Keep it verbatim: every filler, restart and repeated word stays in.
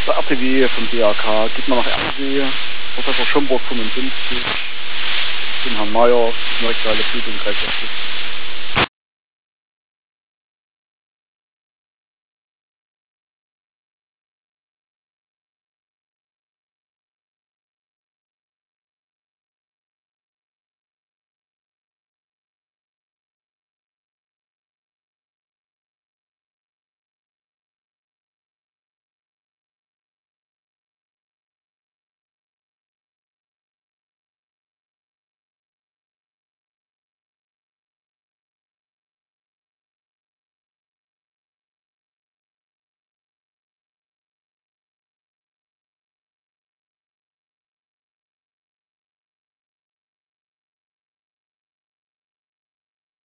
der R T W vom D A K. Geht man nach Ernsee, Professor Schomburg fünfundfünfzig, den Herrn Mayer, direkte Blutung, Kreislauf.